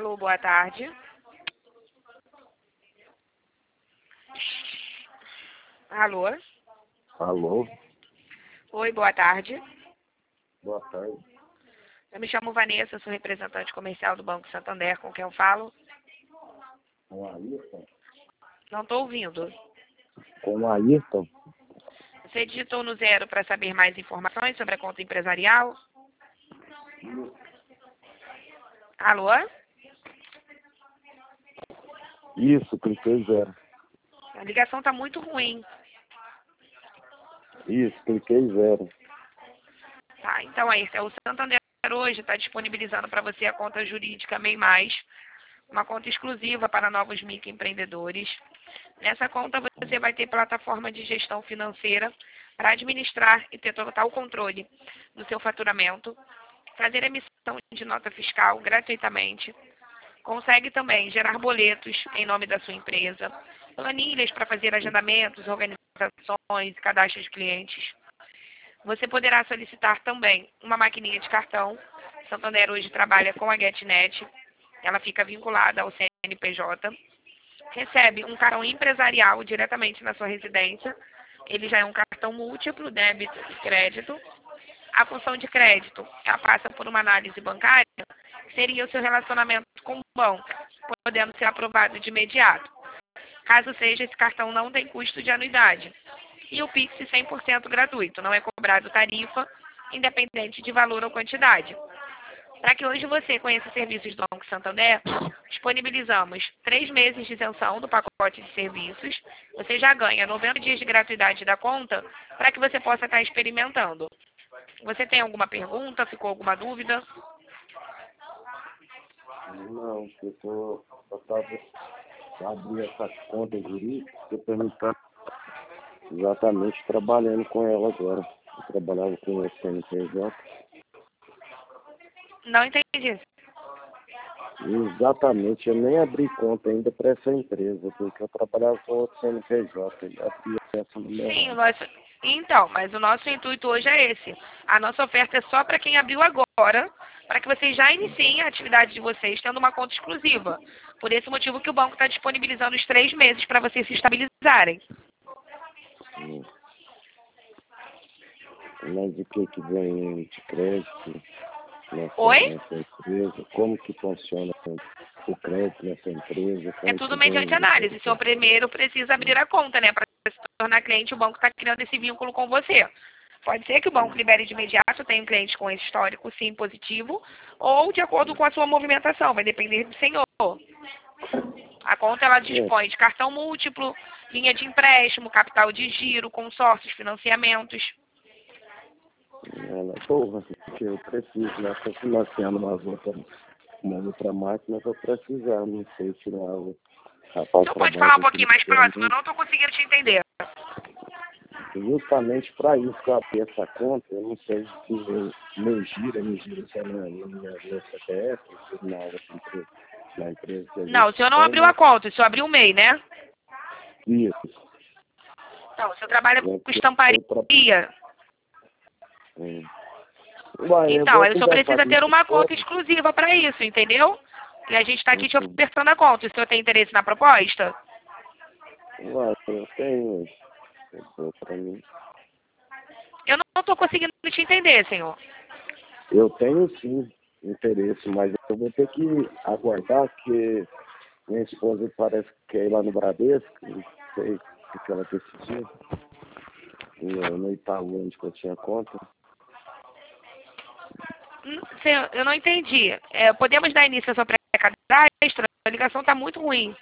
Alô, boa tarde. Alô? Alô? Oi, boa tarde. Boa tarde. Eu me chamo Vanessa, sou representante comercial do Banco Santander, com quem eu falo. Com a Ayrton? Não estou ouvindo. Com a Ayrton? Você digitou no 0 para saber mais informações sobre a conta empresarial? Alô? Isso, cliquei 0. A ligação está muito ruim. Isso, cliquei 0. Tá, então é isso. O Santander hoje está disponibilizando para você a conta jurídica MEI Mais, uma conta exclusiva para novos microempreendedores. Nessa conta você vai ter plataforma de gestão financeira para administrar e ter total controle do seu faturamento, fazer emissão de nota fiscal gratuitamente. Consegue também gerar boletos em nome da sua empresa, planilhas para fazer agendamentos, organizações, cadastro de clientes. Você poderá solicitar também uma maquininha de cartão. Santander hoje trabalha com a GetNet. Ela fica vinculada ao CNPJ. Recebe um cartão empresarial diretamente na sua residência. Ele já é um cartão múltiplo, débito e crédito. A função de crédito, ela passa por uma análise bancária, que seria o seu relacionamento com o banco, podendo ser aprovado de imediato. Caso seja, esse cartão não tem custo de anuidade. E o Pix 100% gratuito, não é cobrado tarifa, independente de valor ou quantidade. Para que hoje você conheça os serviços do Banco Santander, disponibilizamos 3 meses de isenção do pacote de serviços. Você já ganha 90 dias de gratuidade da conta para que você possa estar experimentando. Você tem alguma pergunta? Ficou alguma dúvida? Não, eu estava abrir essa conta jurídica, estou perguntando exatamente trabalhando com ela agora. Eu trabalhava com o CNPJ. Não entendi. Exatamente, eu nem abri conta ainda para essa empresa, porque eu trabalhava com outro CNPJ, e abri essa no meu Sim, nome. então, mas o nosso intuito hoje é esse. A nossa oferta é só para quem abriu agora, para que vocês já iniciem a atividade de vocês tendo uma conta exclusiva. Por esse motivo que o banco está disponibilizando os 3 meses para vocês se estabilizarem. Mas o que vem de crédito Oi? nessa empresa? Como que funciona o crédito nessa empresa? É Como tudo que mediante vem... análise. O senhor primeiro precisa abrir a conta, né? Para se tornar cliente, o banco está criando esse vínculo com você. Pode ser que o banco libere de imediato, tenha um cliente com esse histórico, sim, positivo, ou de acordo com a sua movimentação, vai depender do senhor. A conta, ela dispõe de cartão múltiplo, linha de empréstimo, capital de giro, consórcios, financiamentos. Ela é boa, porque eu preciso, né? Estou financiando uma outra máquina, eu vou precisar, não sei tirar o O senhor pode falar um pouquinho mais próximo? Eu não estou conseguindo te entender. Justamente para isso que eu abri essa conta, eu não sei se meu giro se é no meu CPF, se na empresa que a Não, o gente senhor não tem, abriu a né? conta, o senhor abriu o MEI, né? Isso. Não, o senhor trabalha com Porque estamparia. Uai, eu Então, vou aí o senhor conversar precisa com ter minha uma conta esposa. exclusiva para isso, entendeu? E a gente está aqui te Uhum. ofertando a conta. O senhor tem interesse na proposta? Uai, eu tenho. Para mim. Eu não estou conseguindo te entender, senhor. Eu tenho sim interesse, mas eu vou ter que aguardar que minha esposa parece que quer ir lá no Bradesco, não sei o que ela decidiu, no Itaú onde que eu tinha conta. Senhor, eu não entendi. Podemos dar início ao seu pré-cadastro? A ligação está muito ruim.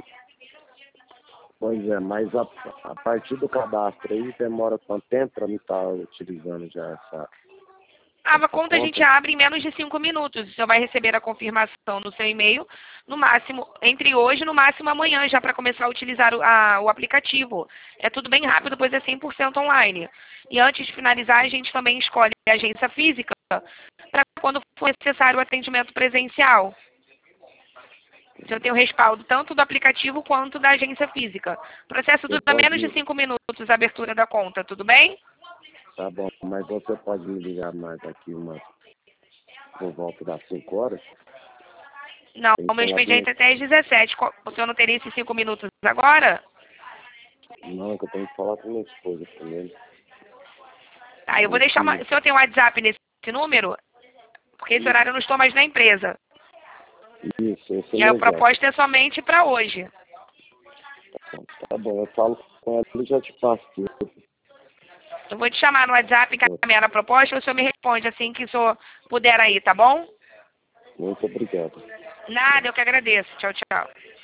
Pois é, mas a partir do cadastro aí demora quanto tempo para mim estar utilizando já essa A conta a gente abre em menos de 5 minutos. O senhor vai receber a confirmação no seu e-mail, no máximo, entre hoje e no máximo amanhã, já para começar a utilizar o aplicativo. É tudo bem rápido, pois é 100% online. E antes de finalizar, a gente também escolhe a agência física para quando for necessário o atendimento presencial. O senhor tem o respaldo tanto do aplicativo quanto da agência física. O processo dura menos de 5 minutos a abertura da conta, tudo bem? Tá bom, mas você pode me ligar mais aqui por volta das 5 horas? Não, Tem o que meu falar com expediente é até às 17. O senhor não teria esses 5 minutos agora? Não, que eu tenho que falar com minha esposa primeiro. Tá, eu vou deixar uma... O senhor tem um WhatsApp nesse número? Porque esse horário eu não estou mais na empresa. Isso, esse é E a meu zap. proposta é somente para hoje. Tá bom, eu falo com ela e já te passo tudo. Eu vou te chamar no WhatsApp e encaminhar a proposta e o senhor me responde assim que o senhor puder aí, tá bom? Muito obrigado. Nada, eu que agradeço. Tchau, tchau.